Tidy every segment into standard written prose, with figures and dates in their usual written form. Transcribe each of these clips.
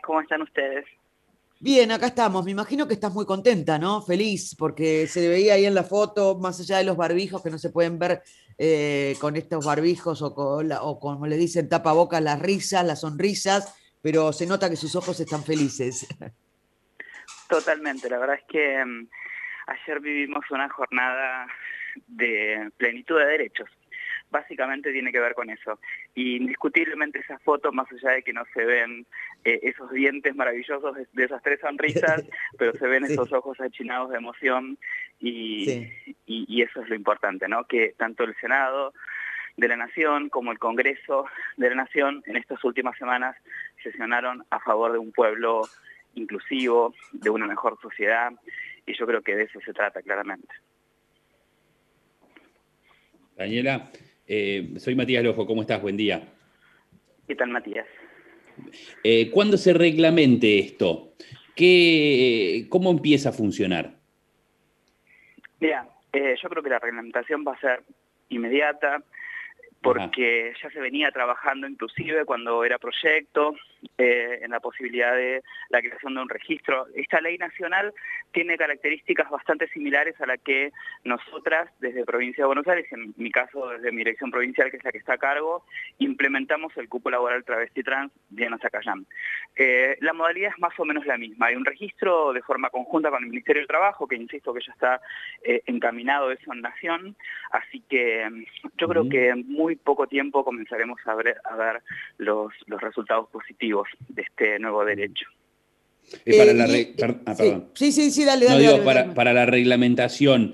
¿cómo están ustedes? Bien, acá estamos. Me imagino que estás muy contenta, ¿no? Feliz, porque se veía ahí en la foto, más allá de los barbijos que no se pueden ver con estos barbijos o como le dicen tapabocas, las risas, las sonrisas, pero se nota que sus ojos están felices. Totalmente, la verdad es que ayer vivimos una jornada de plenitud de derechos. Básicamente tiene que ver con eso. Y indiscutiblemente esa foto, más allá de que no se ven esos dientes maravillosos de esas tres sonrisas, pero se ven esos Sí, ojos achinados de emoción y, sí. y eso es lo importante, ¿no? Que tanto el Senado de la Nación como el Congreso de la Nación en estas últimas semanas sesionaron a favor de un pueblo inclusivo, de una mejor sociedad, y yo creo que de eso se trata claramente. Daniela, soy Matías Lojo, ¿cómo estás? Buen día. ¿Qué tal, Matías? ¿Cuándo se reglamente esto? ¿Cómo empieza a funcionar? Mira, yo creo que la reglamentación va a ser inmediata, Ajá. porque ya se venía trabajando inclusive cuando era proyecto, en la posibilidad de la creación de un registro. Esta ley nacional tiene características bastante similares a la que nosotras, desde Provincia de Buenos Aires, en mi caso desde mi dirección provincial, que es la que está a cargo, implementamos el cupo laboral travesti trans Diana Zacayán. La modalidad es más o menos la misma. Hay un registro de forma conjunta con el Ministerio del Trabajo, que insisto que ya está encaminado eso en Nación, así que yo creo Ujú. que en muy poco tiempo comenzaremos a ver los resultados positivos de este nuevo derecho. Para la Sí, perdón. sí, sí, sí, dale, No dale, digo, dale, dale. para la reglamentación,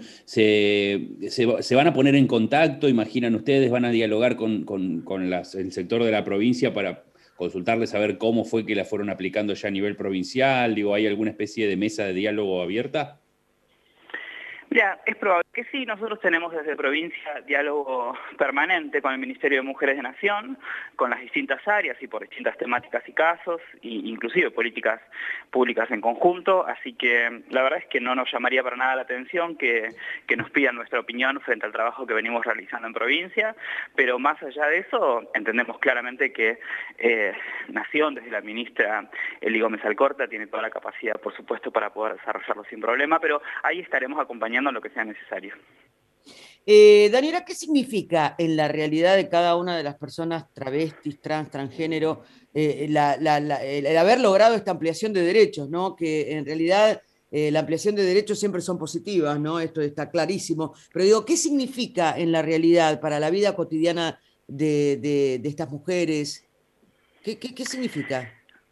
¿se van a poner en contacto? ¿Imaginan ustedes? ¿Van a dialogar con el sector de la provincia para consultarles a ver cómo fue que la fueron aplicando ya a nivel provincial? Digo, ¿hay alguna especie de mesa de diálogo abierta? Mira, es probable que sí. Nosotros tenemos desde provincia diálogo permanente con el Ministerio de Mujeres de Nación, con las distintas áreas y por distintas temáticas y casos, e inclusive políticas públicas en conjunto, así que la verdad es que no nos llamaría para nada la atención que nos pidan nuestra opinión frente al trabajo que venimos realizando en provincia, pero más allá de eso, entendemos claramente que Nación, desde la ministra Eli Gómez Alcorta, tiene toda la capacidad, por supuesto, para poder desarrollarlo sin problema, pero ahí estaremos acompañando en lo que sea necesario. Daniela, ¿qué significa en la realidad de cada una de las personas travestis, trans, transgénero, el haber logrado esta ampliación de derechos, ¿no? Que en realidad la ampliación de derechos siempre son positivas, ¿no? Esto está clarísimo. Pero digo, ¿qué significa en la realidad para la vida cotidiana de estas mujeres? ¿Qué significa?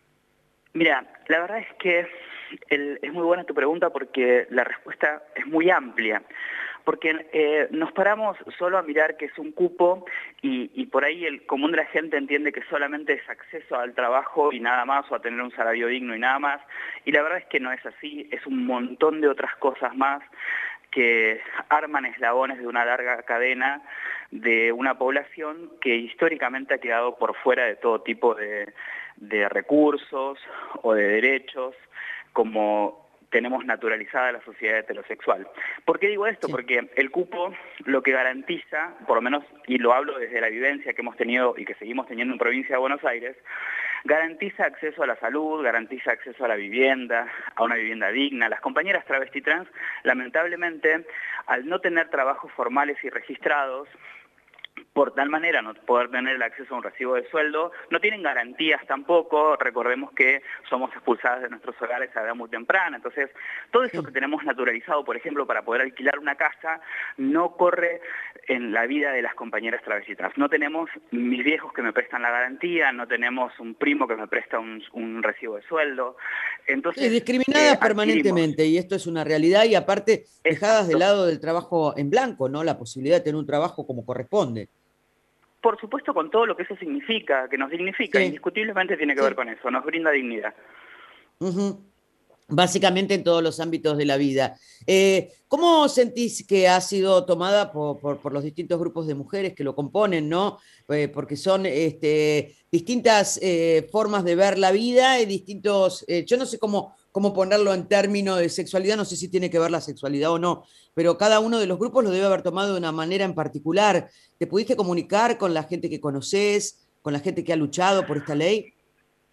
Mira, la verdad es que es muy buena tu pregunta porque la respuesta es muy amplia. Porque nos paramos solo a mirar que es un cupo y por ahí el común de la gente entiende que solamente es acceso al trabajo y nada más, o a tener un salario digno y nada más. Y la verdad es que no es así, es un montón de otras cosas más que arman eslabones de una larga cadena de una población que históricamente ha quedado por fuera de todo tipo de recursos o de derechos, como tenemos naturalizada la sociedad heterosexual. ¿Por qué digo esto? Sí. Porque el cupo lo que garantiza, por lo menos, y lo hablo desde la vivencia que hemos tenido y que seguimos teniendo en provincia de Buenos Aires, garantiza acceso a la salud, garantiza acceso a la vivienda, a una vivienda digna. Las compañeras travesti trans, lamentablemente, al no tener trabajos formales y registrados, por tal manera no poder tener el acceso a un recibo de sueldo, no tienen garantías tampoco. Recordemos que somos expulsadas de nuestros hogares a edad muy temprana, entonces todo eso que Sí. tenemos naturalizado, por ejemplo, para poder alquilar una casa, no corre en la vida de las compañeras travestis. No tenemos mis viejos que me prestan la garantía, no tenemos un primo que me presta un recibo de sueldo, Sí, entonces discriminadas adquirimos, permanentemente, y esto es una realidad, y aparte dejadas de exacto. lado del trabajo en blanco, ¿no? La posibilidad de tener un trabajo como corresponde. Por supuesto, con todo lo que eso significa, que nos dignifica, Sí, indiscutiblemente tiene que ver sí. con eso, nos brinda dignidad. Ujú. Básicamente en todos los ámbitos de la vida. ¿Cómo sentís que ha sido tomada por los distintos grupos de mujeres que lo componen, ¿no? Porque son distintas formas de ver la vida y distintos, yo no sé cómo ponerlo en términos de sexualidad, no sé si tiene que ver la sexualidad o no, pero cada uno de los grupos lo debe haber tomado de una manera en particular. ¿Te pudiste comunicar con la gente que conoces, con la gente que ha luchado por esta ley?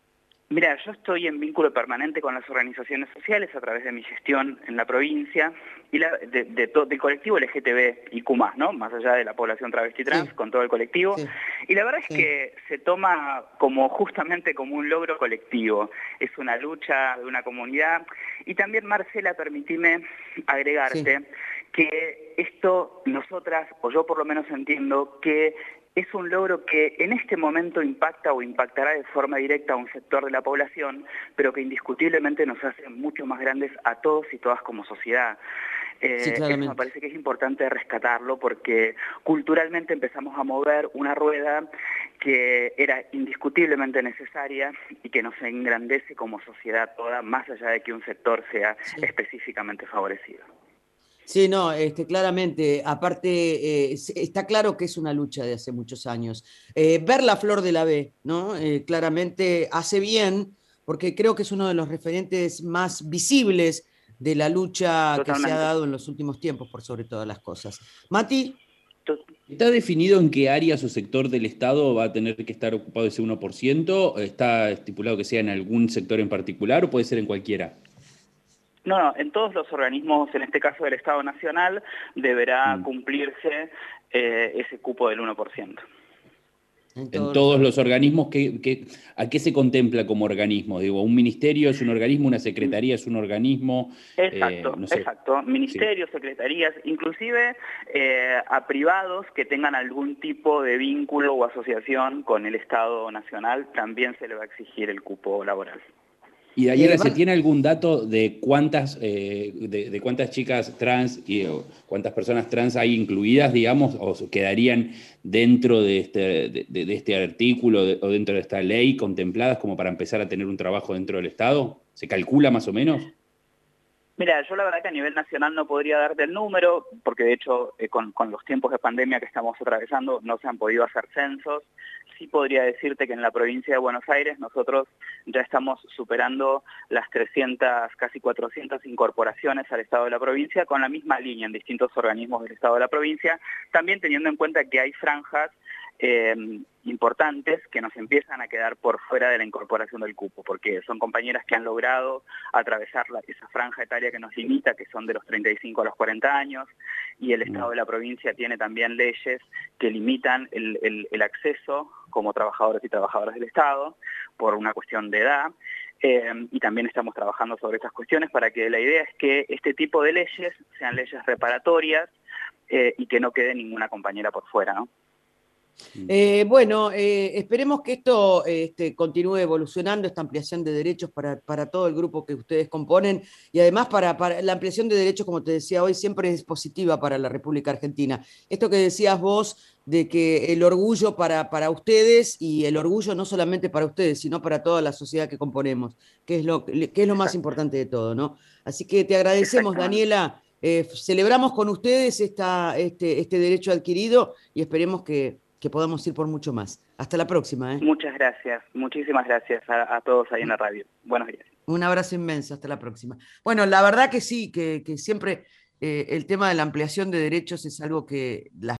Mira, yo estoy en vínculo permanente con las organizaciones sociales a través de mi gestión en la provincia y del colectivo LGTB+, ¿no? Más allá de la población travesti trans, Sí, con todo el colectivo. sí, Y la verdad es sí, que se toma justamente como un logro colectivo. Es una lucha de una comunidad. Y también, Marcela, permitime sí, agregarte que esto nosotras, o yo por lo menos entiendo, que es un logro que en este momento impacta o impactará de forma directa a un sector de la población, pero que indiscutiblemente nos hace mucho más grandes a todos y todas como sociedad. sí, Eso me claramente. parece que es importante rescatarlo porque culturalmente empezamos a mover una rueda que era indiscutiblemente necesaria y que nos engrandece como sociedad toda, más allá de que un sector sea Sí. específicamente favorecido. Sí, no, claramente, aparte, está claro que es una lucha de hace muchos años. Ver la flor de la B, ¿no? Claramente hace bien, porque creo que es uno de los referentes más visibles de la lucha que se ha Totalmente. dado en los últimos tiempos, por sobre todas las cosas. Mati, To- ¿Está definido en qué áreas o sector del Estado va a tener que estar ocupado ese 1%? ¿Está estipulado que sea en algún sector en particular o puede ser en cualquiera? No, no, en todos los organismos, en este caso del Estado Nacional, deberá Mm. cumplirse ese cupo del 1%. en En todos los todos los organismos. organismos, ¿a qué se contempla como organismo? Digo, ¿un ministerio es un organismo, una secretaría es un organismo? Exacto, No sé. exacto. Sí. Ministerios, secretarías, inclusive a privados que tengan algún tipo de vínculo o asociación con el Estado Nacional, también se le va a exigir el cupo laboral. Y Daniela, ¿se Van, tiene algún dato de de cuántas chicas trans y o cuántas personas trans hay incluidas, digamos, o quedarían dentro de de este artículo o dentro de esta ley contempladas como para empezar a tener un trabajo dentro del Estado? ¿Se calcula más o menos? Mira, yo la verdad que a nivel nacional no podría darte el número, porque de hecho con los tiempos de pandemia que estamos atravesando no se han podido hacer censos. Sí podría decirte que en la provincia de Buenos Aires nosotros ya estamos superando las 300, casi 400 incorporaciones al Estado de la provincia con la misma línea en distintos organismos del Estado de la provincia, también teniendo en cuenta que hay franjas eh, importantes que nos empiezan a quedar por fuera de la incorporación del cupo, porque son compañeras que han logrado atravesar esa franja etaria que nos limita, que son de los 35 a los 40 años, y el Estado de la provincia tiene también leyes que limitan el acceso como trabajadores y trabajadoras del Estado por una cuestión de edad, y también estamos trabajando sobre estas cuestiones para que la idea es que este tipo de leyes sean leyes reparatorias y que no quede ninguna compañera por fuera, ¿no? Bueno, esperemos que esto continúe evolucionando, esta ampliación de derechos para todo el grupo que ustedes componen y además para la ampliación de derechos, como te decía hoy, siempre es positiva para la República Argentina. Esto que decías vos de que el orgullo para ustedes y el orgullo no solamente para ustedes, sino para toda la sociedad que componemos, que es lo más Exacto, importante de todo, ¿no? Así que te agradecemos, exactamente. Daniela. Celebramos con ustedes este derecho adquirido y esperemos que podamos ir por mucho más. Hasta la próxima, ¿eh? Muchas gracias, muchísimas gracias a todos ahí en la radio. Buenos días. Un abrazo inmenso, hasta la próxima. Bueno, la verdad que sí, que siempre el tema de la ampliación de derechos es algo que las